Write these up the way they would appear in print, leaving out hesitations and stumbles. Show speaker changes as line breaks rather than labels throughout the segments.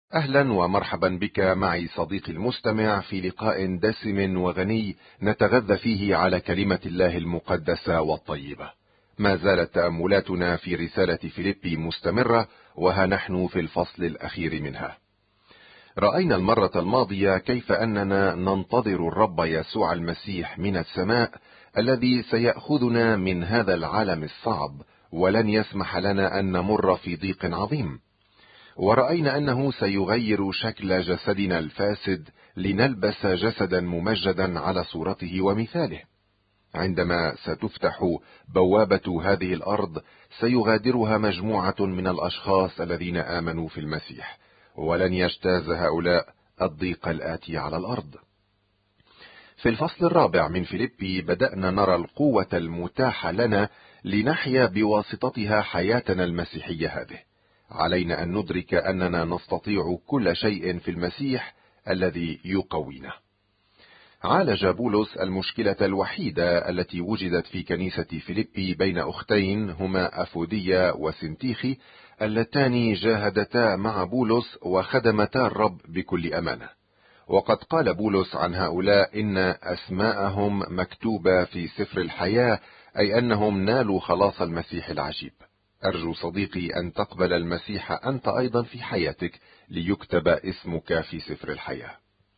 أهلا ومرحبا بك معي صديقي المستمع في لقاء دسم وغني نتغذى فيه على كلمة الله المقدسة والطيبة. ما زالت تأملاتنا في رسالة فيليبي مستمرة، وها نحن في الفصل الأخير منها. رأينا المرة الماضية كيف أننا ننتظر الرب يسوع المسيح من السماء، الذي سيأخذنا من هذا العالم الصعب ولن يسمح لنا أن نمر في ضيق عظيم. ورأينا أنه سيغير شكل جسدنا الفاسد لنلبس جسدا ممجدا على صورته ومثاله. عندما ستفتح بوابة هذه الأرض سيغادرها مجموعة من الأشخاص الذين آمنوا في المسيح، ولن يجتاز هؤلاء الضيق الآتي على الأرض. في الفصل الرابع من فيليبي بدأنا نرى القوة المتاحة لنا لنحيا بواسطتها حياتنا المسيحية هذه. علينا أن ندرك أننا نستطيع كل شيء في المسيح الذي يقوينا. عالج بولس المشكلة الوحيدة التي وجدت في كنيسة فيليبي بين أختين هما أفودية وسنتيخي، اللتان جاهدتا مع بولس وخدمتا الرب بكل أمانة. وقد قال بولس عن هؤلاء إن أسماءهم مكتوبة في سفر الحياة، أي أنهم نالوا خلاص المسيح العجيب. أرجو صديقي أن تقبل المسيح أنت أيضا في حياتك ليكتب اسمك في سفر الحياة.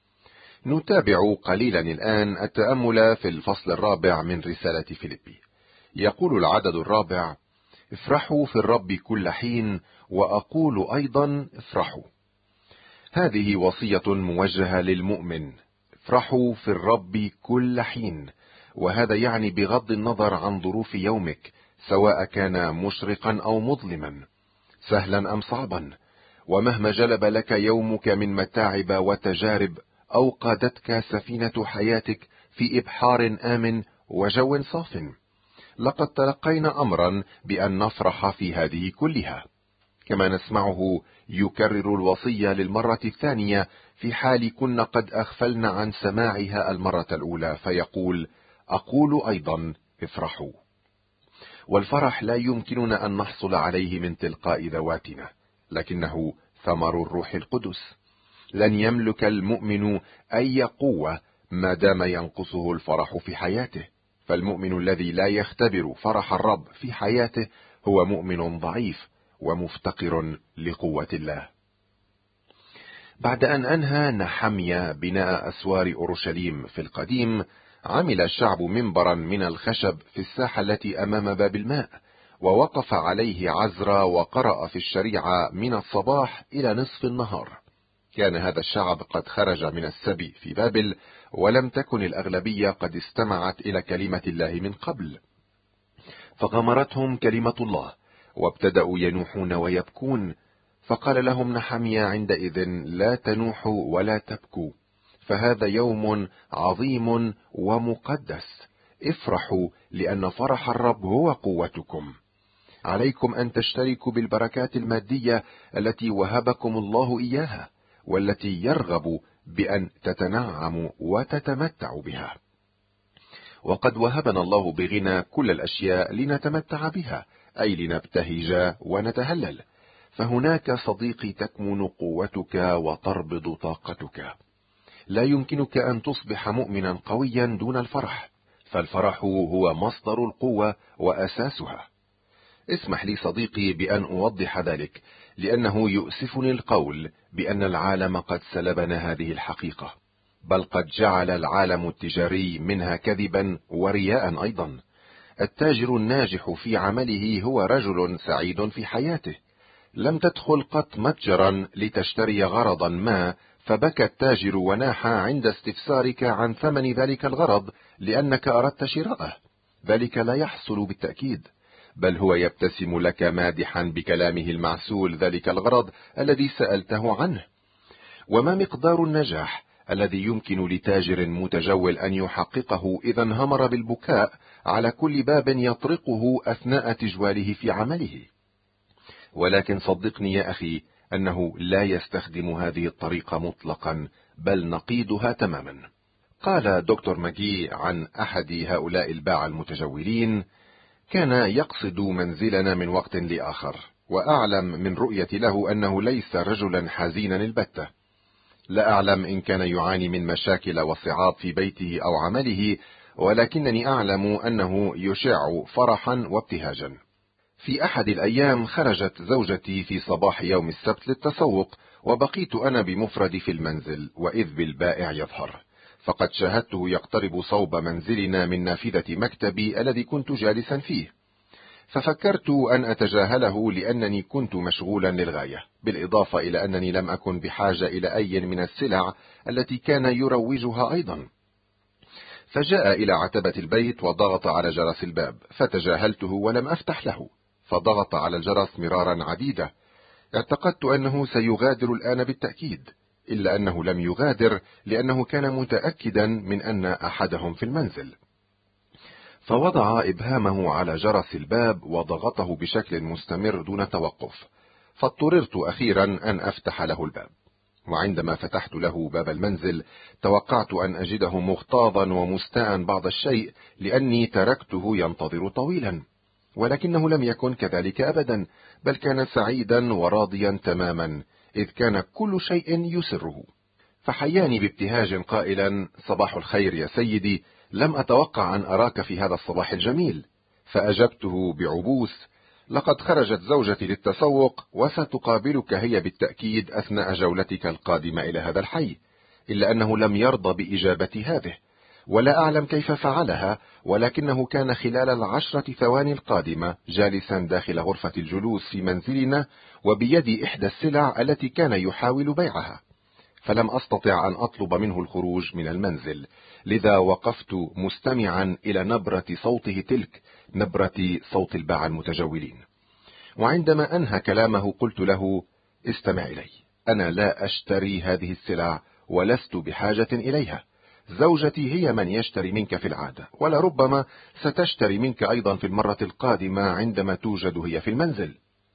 نتابع قليلا الآن التأمل في الفصل الرابع من رسالة فيليبي. يقول العدد الرابع: افرحوا في الرب كل حين، وأقول أيضا افرحوا. هذه وصية موجهة للمؤمن: افرحوا في الرب كل حين، وهذا يعني بغض النظر عن ظروف يومك، سواء كان مشرقا أو مظلما، سهلا أم صعبا. ومهما جلب لك يومك من متاعب وتجارب، أو قادتك سفينة حياتك في إبحار آمن وجو صاف، لقد تلقينا أمرا بأن نفرح في هذه كلها. كما نسمعه يكرر الوصية للمرة الثانية في حال كنا قد أغفلنا عن سماعها المرة الأولى، فيقول: أقول أيضا افرحوا. والفرح لا يمكننا أن نحصل عليه من تلقاء ذواتنا، لكنه ثمر الروح القدس. لن يملك المؤمن أي قوة ما دام ينقصه الفرح في حياته، فالمؤمن الذي لا يختبر فرح الرب في حياته هو مؤمن ضعيف ومفتقر لقوة الله. بعد أن أنهى نحميا بناء أسوار أورشليم في القديم، عمل الشعب منبرا من الخشب في الساحة التي أمام باب الماء، ووقف عليه عزرا وقرأ في الشريعة من الصباح إلى نصف النهار. كان هذا الشعب قد خرج من السبي في بابل، ولم تكن الأغلبية قد استمعت إلى كلمة الله من قبل، فغمرتهم كلمة الله وابتدأوا ينوحون ويبكون. فقال لهم نحميا عندئذ: لا تنوحوا ولا تبكوا، فهذا يوم عظيم ومقدس. افرحوا، لأن فرح الرب هو قوتكم. عليكم أن تشتركوا بالبركات المادية التي وهبكم الله إياها، والتي يرغب بأن تتنعموا وتتمتعوا بها. وقد وهبنا الله بغنى كل الأشياء لنتمتع بها، أي لنبتهج ونتهلل. فهناك صديقي تكمن قوتك وتربض طاقتك. لا يمكنك أن تصبح مؤمنا قويا دون الفرح، فالفرح هو مصدر القوة وأساسها. اسمح لي صديقي بأن أوضح ذلك، لأنه يؤسفني القول بأن العالم قد سلبنا هذه الحقيقة، بل قد جعل العالم التجاري منها كذبا ورياء أيضا. التاجر الناجح في عمله هو رجل سعيد في حياته. لم تدخل قط متجرا لتشتري غرضا ما، فبكى التاجر وناح عند استفسارك عن ثمن ذلك الغرض لأنك أردت شراءه. ذلك لا يحصل بالتأكيد، بل هو يبتسم لك مادحا بكلامه المعسول ذلك الغرض الذي سألته عنه. وما مقدار النجاح الذي يمكن لتاجر متجول أن يحققه إذا انهمر بالبكاء على كل باب يطرقه أثناء تجواله في عمله؟ ولكن صدقني يا أخي أنه لا يستخدم هذه الطريقة مطلقا، بل نقيضها تماما. قال دكتور ماجي عن أحد هؤلاء الباعة المتجولين: كان يقصد منزلنا من وقت لآخر، وأعلم من رؤيتي له أنه ليس رجلا حزينا البتة. لا أعلم إن كان يعاني من مشاكل وصعاب في بيته أو عمله، ولكنني أعلم أنه يشع فرحا وابتهاجا. في أحد الأيام خرجت زوجتي في صباح يوم السبت للتسوق، وبقيت أنا بمفردي في المنزل، وإذ بالبائع يظهر، فقد شاهدته يقترب صوب منزلنا من نافذة مكتبي الذي كنت جالسا فيه، ففكرت أن أتجاهله لأنني كنت مشغولا للغاية، بالإضافة إلى أنني لم أكن بحاجة إلى أي من السلع التي كان يروجها أيضا. فجاء إلى عتبة البيت وضغط على جرس الباب، فتجاهلته ولم أفتح له، فضغط على الجرس مرارا عديدة. اعتقدت أنه سيغادر الآن بالتأكيد، إلا أنه لم يغادر لأنه كان متأكدا من أن أحدهم في المنزل. فوضع إبهامه على جرس الباب وضغطه بشكل مستمر دون توقف، فاضطررت أخيرا أن أفتح له الباب. وعندما فتحت له باب المنزل توقعت أن أجده مغتاظا ومستاء بعض الشيء، لأني تركته ينتظر طويلا، ولكنه لم يكن كذلك أبدا، بل كان سعيدا وراضيا تماما، إذ كان كل شيء يسره. فحياني بابتهاج قائلا: صباح الخير يا سيدي، لم أتوقع أن أراك في هذا الصباح الجميل. فأجبته بعبوس: لقد خرجت زوجتي للتسوق، وستقابلك هي بالتأكيد أثناء جولتك القادمة إلى هذا الحي. إلا أنه لم يرضى بإجابة هذه، ولا أعلم كيف فعلها، ولكنه كان خلال 10 ثواني القادمة جالسا داخل غرفة الجلوس في منزلنا، وبيدي إحدى السلع التي كان يحاول بيعها. فلم أستطع أن أطلب منه الخروج من المنزل، لذا وقفت مستمعا إلى نبرة صوته تلك، نبرة صوت الباعة المتجولين. وعندما أنهى كلامه قلت له: استمع إلي، أنا لا أشتري هذه السلع ولست بحاجة إليها. زوجتي هي من يشتري منك في العادة، ولربما ستشتري منك أيضا في المرة القادمة عندما توجد هي في المنزل،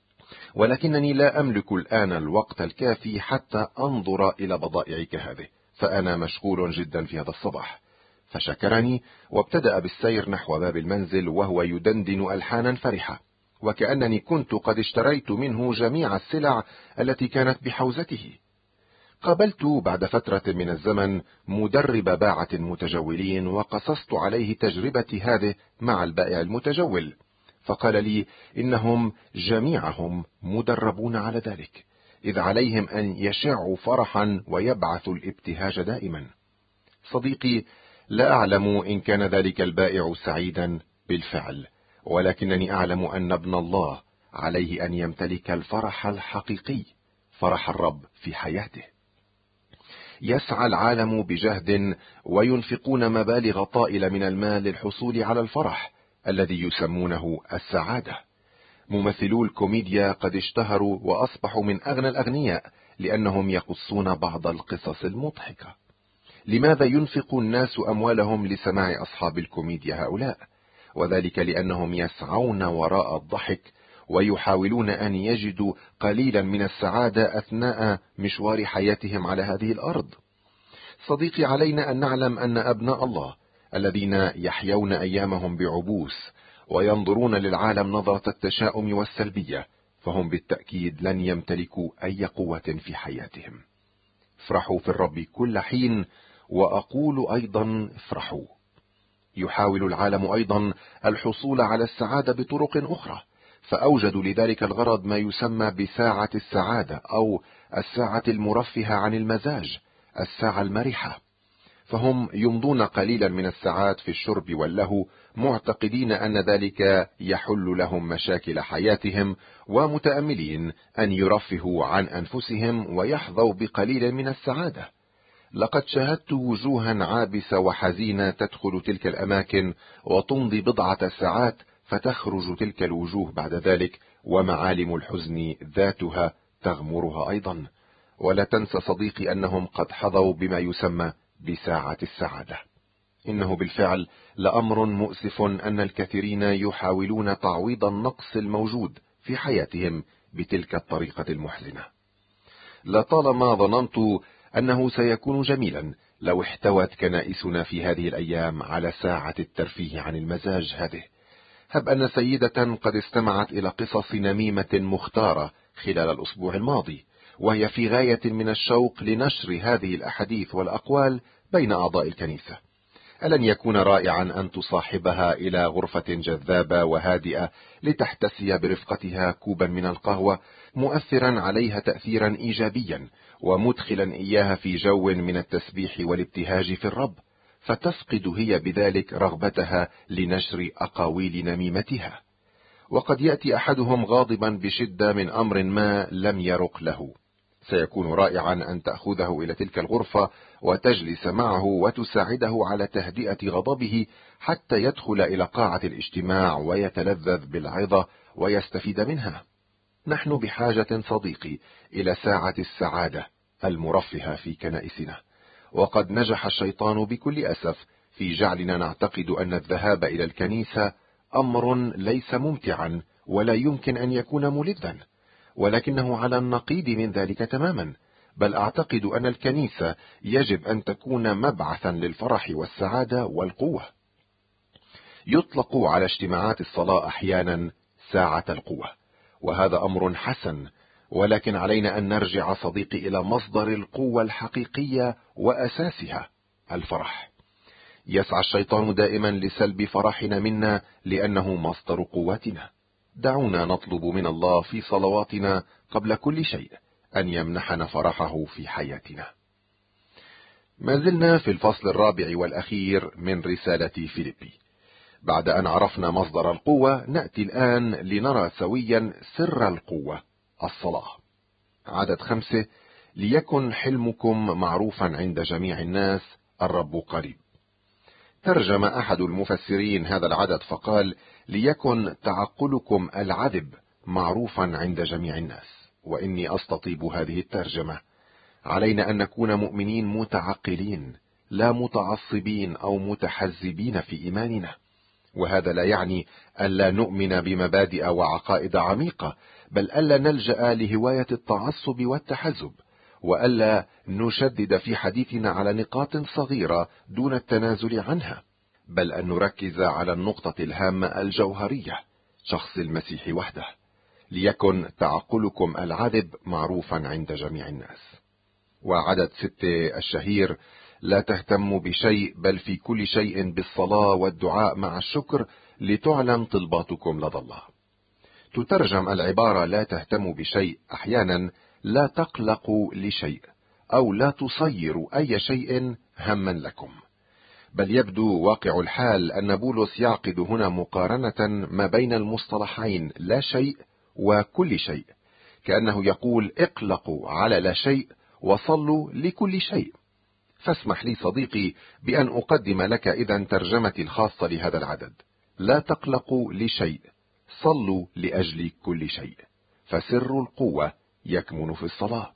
ولكنني لا أملك الآن الوقت الكافي حتى أنظر إلى بضائعك هذه، فأنا مشغول جدا في هذا الصباح. فشكرني وابتدأ بالسير نحو باب المنزل وهو يدندن ألحانا فرحة، وكأنني كنت قد اشتريت منه جميع السلع التي كانت بحوزته. قابلت بعد فترة من الزمن مدرب باعة متجولين، وقصصت عليه تجربتي هذه مع البائع المتجول، فقال لي إنهم جميعهم مدربون على ذلك، إذ عليهم أن يشعوا فرحا ويبعثوا الابتهاج دائما. صديقي، لا أعلم إن كان ذلك البائع سعيدا بالفعل، ولكنني أعلم أن ابن الله عليه أن يمتلك الفرح الحقيقي، فرح الرب في حياته. يسعى العالم بجهد وينفقون مبالغ طائلة من المال للحصول على الفرح الذي يسمونه السعادة. ممثلو الكوميديا قد اشتهروا وأصبحوا من أغنى الأغنياء لأنهم يقصون بعض القصص المضحكة. لماذا ينفق الناس أموالهم لسماع أصحاب الكوميديا هؤلاء؟ وذلك لأنهم يسعون وراء الضحك، ويحاولون أن يجدوا قليلا من السعادة أثناء مشوار حياتهم على هذه الأرض. صديقي، علينا أن نعلم أن أبناء الله الذين يحيون أيامهم بعبوس وينظرون للعالم نظرة التشاؤم والسلبية، فهم بالتأكيد لن يمتلكوا أي قوة في حياتهم. افرحوا في الرب كل حين، وأقول أيضا افرحوا. يحاول العالم أيضا الحصول على السعادة بطرق أخرى، فأوجدوا لذلك الغرض ما يسمى بساعة السعادة، أو الساعة المرفهة عن المزاج، الساعة المرحة. فهم يمضون قليلا من الساعات في الشرب واللهو، معتقدين أن ذلك يحل لهم مشاكل حياتهم، ومتأملين أن يرفهوا عن أنفسهم ويحظوا بقليل من السعادة. لقد شاهدت وجوها عابسة وحزينة تدخل تلك الأماكن وتمضي بضعة ساعات، فتخرج تلك الوجوه بعد ذلك ومعالم الحزن ذاتها تغمرها أيضا. ولا تنسى صديقي أنهم قد حظوا بما يسمى بساعة السعادة. إنه بالفعل لأمر مؤسف أن الكثيرين يحاولون تعويض النقص الموجود في حياتهم بتلك الطريقة المحزنة. لطالما ظننت أنه سيكون جميلا لو احتوت كنائسنا في هذه الأيام على ساعة الترفيه عن المزاج هذه، هب أن سيدة قد استمعت إلى قصص نميمة مختارة خلال الأسبوع الماضي، وهي في غاية من الشوق لنشر هذه الأحاديث والأقوال بين أعضاء الكنيسة، ألن يكون رائعا أن تصاحبها إلى غرفة جذابة وهادئة لتحتسي برفقتها كوبا من القهوة، مؤثرا عليها تأثيرا إيجابيا، ومدخلا إياها في جو من التسبيح والابتهاج في الرب، فتفقد هي بذلك رغبتها لنشر أقاويل نميمتها. وقد يأتي أحدهم غاضبا بشدة من أمر ما لم يرق له، سيكون رائعا أن تأخذه إلى تلك الغرفة وتجلس معه وتساعده على تهدئة غضبه حتى يدخل إلى قاعة الاجتماع ويتلذذ بالعظة ويستفيد منها. نحن بحاجة صديقي إلى ساعة السعادة المرفهة في كنائسنا، وقد نجح الشيطان بكل أسف في جعلنا نعتقد أن الذهاب إلى الكنيسة أمر ليس ممتعا ولا يمكن أن يكون ملذا، ولكنه على النقيض من ذلك تماما، بل أعتقد أن الكنيسة يجب أن تكون مبعثا للفرح والسعادة والقوة. يطلق على اجتماعات الصلاة أحيانا ساعة القوة، وهذا أمر حسن، ولكن علينا أن نرجع صديقي إلى مصدر القوة الحقيقية وأساسها الفرح. يسعى الشيطان دائما لسلب فرحنا منا لأنه مصدر قوتنا. دعونا نطلب من الله في صلواتنا قبل كل شيء أن يمنحنا فرحه في حياتنا. ما زلنا في الفصل الرابع والأخير من رسالة فيليبي. بعد أن عرفنا مصدر القوة، نأتي الآن لنرى سويا سر القوة، الصلاة. عدد 5: ليكن حلمكم معروفا عند جميع الناس، الرب قريب. ترجم أحد المفسرين هذا العدد فقال: ليكن تعقلكم العذب معروفا عند جميع الناس. وإني أستطيب هذه الترجمة. علينا أن نكون مؤمنين متعقلين، لا متعصبين أو متحزبين في إيماننا. وهذا لا يعني ألا نؤمن بمبادئ وعقائد عميقة، بل ألا نلجأ لهواية التعصب والتحزب، وألا نشدد في حديثنا على نقاط صغيرة دون التنازل عنها، بل أن نركز على النقطة الهامة الجوهرية، شخص المسيح وحده. ليكن تعقلكم العذب معروفا عند جميع الناس. وعدد 6 الشهير: لا تهتموا بشيء، بل في كل شيء بالصلاة والدعاء مع الشكر لتعلم طلباتكم لدى الله. تترجم العبارة لا تهتموا بشيء أحيانا لا تقلقوا لشيء، أو لا تصيروا أي شيء هما لكم. بل يبدو واقع الحال أن بولس يعقد هنا مقارنة ما بين المصطلحين لا شيء وكل شيء، كأنه يقول اقلقوا على لا شيء وصلوا لكل شيء. فاسمح لي صديقي بأن أقدم لك إذن ترجمتي الخاصة لهذا العدد: لا تقلقوا لشيء، صلوا لأجل كل شيء، فسر القوة يكمن في الصلاة.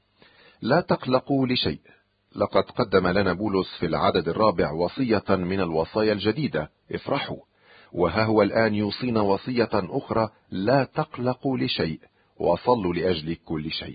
لا تقلقوا لشيء. لقد قدم لنا بولس في العدد الرابع وصية من الوصايا الجديدة: افرحوا. وها هو الآن يوصينا وصية أخرى: لا تقلقوا لشيء وصلوا لأجل كل شيء.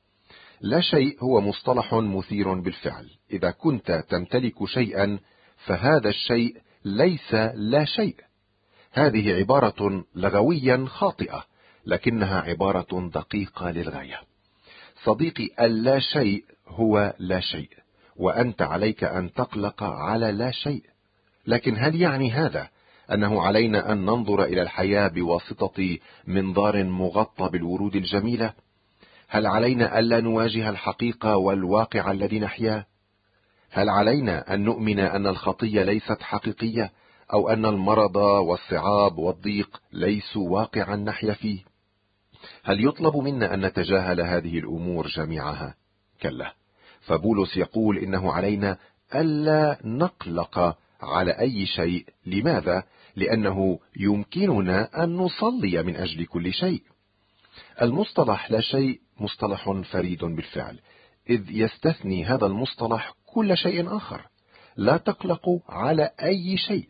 لا شيء هو مصطلح مثير بالفعل. إذا كنت تمتلك شيئا فهذا الشيء ليس لا شيء. هذه عبارة لغويا خاطئة، لكنها عبارة دقيقة للغاية. صديقي، اللا شيء هو لا شيء، وأنت عليك أن تقلق على لا شيء. لكن هل يعني هذا أنه علينا أن ننظر إلى الحياة بواسطة منظار مغطى بالورود الجميلة؟ هل علينا ألا نواجه الحقيقة والواقع الذي نحياه؟ هل علينا أن نؤمن أن الخطية ليست حقيقية، أو أن المرض والصعاب والضيق ليسوا واقعا نحيا فيه؟ هل يطلب منا أن نتجاهل هذه الأمور جميعها؟ كلا. فبولس يقول إنه علينا ألا نقلق على أي شيء. لماذا؟ لأنه يمكننا أن نصلي من أجل كل شيء. المصطلح لا شيء مصطلح فريد بالفعل، إذ يستثني هذا المصطلح كل شيء آخر. لا تقلقوا على أي شيء.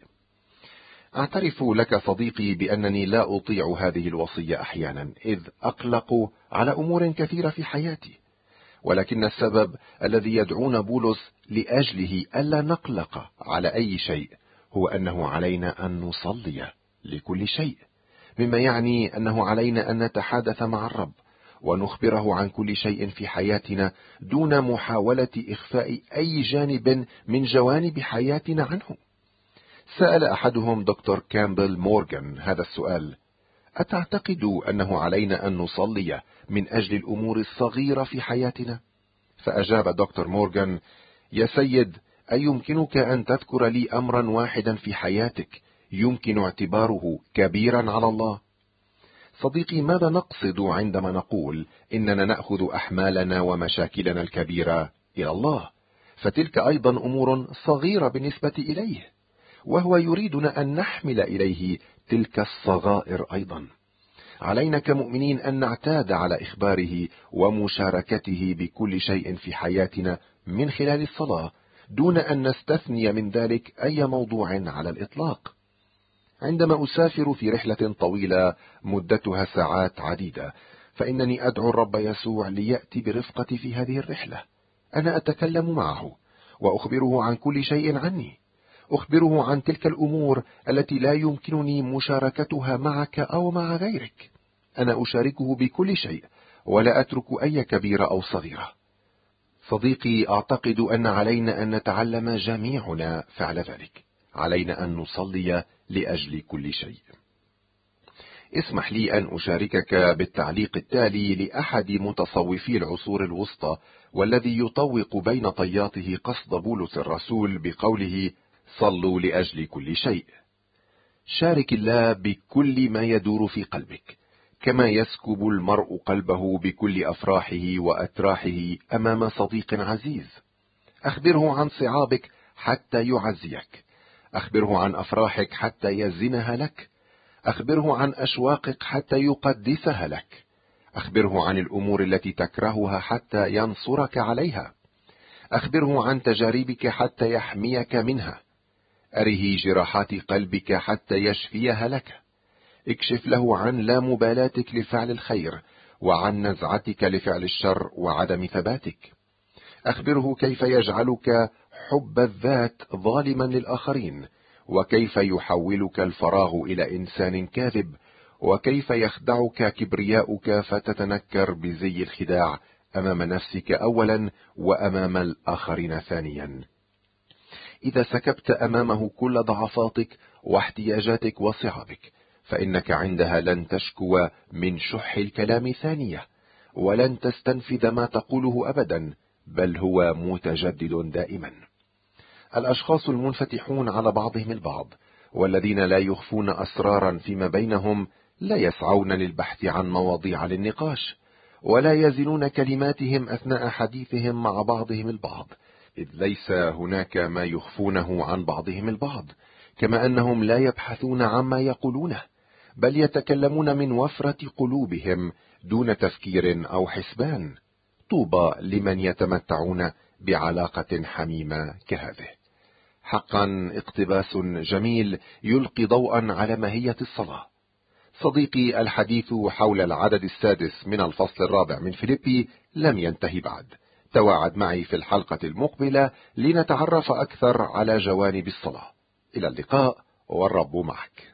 أعترف لك صديقي بأنني لا أطيع هذه الوصية أحيانا، إذ أقلق على أمور كثيرة في حياتي، ولكن السبب الذي يدعون بولس لأجله ألا نقلق على أي شيء هو أنه علينا أن نصلي لكل شيء، مما يعني أنه علينا أن نتحدث مع الرب ونخبره عن كل شيء في حياتنا دون محاولة إخفاء أي جانب من جوانب حياتنا عنه. سأل أحدهم دكتور كامبل مورغان هذا السؤال: أتعتقد أنه علينا أن نصلي من أجل الأمور الصغيرة في حياتنا؟ فأجاب دكتور مورغان: يا سيد، أيمكنك أن تذكر لي أمرا واحدا في حياتك يمكن اعتباره كبيرا على الله؟ صديقي، ماذا نقصد عندما نقول إننا نأخذ أحمالنا ومشاكلنا الكبيرة إلى الله؟ فتلك أيضا أمور صغيرة بالنسبة إليه، وهو يريدنا أن نحمل إليه تلك الصغائر أيضا. علينا كمؤمنين أن نعتاد على إخباره ومشاركته بكل شيء في حياتنا من خلال الصلاة، دون أن نستثني من ذلك أي موضوع على الإطلاق. عندما أسافر في رحلة طويلة مدتها ساعات عديدة، فإنني أدعو الرب يسوع ليأتي برفقتي في هذه الرحلة. أنا أتكلم معه وأخبره عن كل شيء عني، أخبره عن تلك الأمور التي لا يمكنني مشاركتها معك أو مع غيرك. أنا أشاركه بكل شيء ولا أترك أي كبيرة أو صغيرة. صديقي، أعتقد أن علينا أن نتعلم جميعنا فعل ذلك. علينا أن نصلي لأجل كل شيء. اسمح لي أن أشاركك بالتعليق التالي لأحد متصوفي العصور الوسطى، والذي يطوق بين طياته قصد بولس الرسول بقوله: صلوا لأجل كل شيء. شارك الله بكل ما يدور في قلبك، كما يسكب المرء قلبه بكل أفراحه وأتراحه أمام صديق عزيز. أخبره عن صعابك حتى يعزيك، أخبره عن أفراحك حتى يزنها لك، أخبره عن أشواقك حتى يقدسها لك، أخبره عن الأمور التي تكرهها حتى ينصرك عليها، أخبره عن تجاربك حتى يحميك منها، أره جراحات قلبك حتى يشفيها لك، اكشف له عن لا مبالاتك لفعل الخير وعن نزعتك لفعل الشر وعدم ثباتك، أخبره كيف يجعلك حب الذات ظالما للآخرين، وكيف يحولك الفراغ إلى إنسان كاذب، وكيف يخدعك كبرياؤك فتتنكر بزي الخداع أمام نفسك أولا وأمام الآخرين ثانيا. إذا سكبت أمامه كل ضعفاتك واحتياجاتك وصعابك، فإنك عندها لن تشكو من شح الكلام ثانية، ولن تستنفذ ما تقوله أبدا، بل هو متجدد دائما. الأشخاص المنفتحون على بعضهم البعض والذين لا يخفون أسرارا فيما بينهم لا يسعون للبحث عن مواضيع للنقاش، ولا يزنون كلماتهم أثناء حديثهم مع بعضهم البعض، إذ ليس هناك ما يخفونه عن بعضهم البعض، كما أنهم لا يبحثون عما يقولونه، بل يتكلمون من وفرة قلوبهم دون تفكير أو حسبان. طوبى لمن يتمتعون بعلاقة حميمة كهذه. حقا اقتباس جميل يلقي ضوءا على ماهية الصلاة. صديقي، الحديث حول العدد السادس من الفصل الرابع من فيليبي لم ينتهي بعد. تواعد معي في الحلقة المقبلة لنتعرف أكثر على جوانب الصلاة. إلى اللقاء، والرب معك.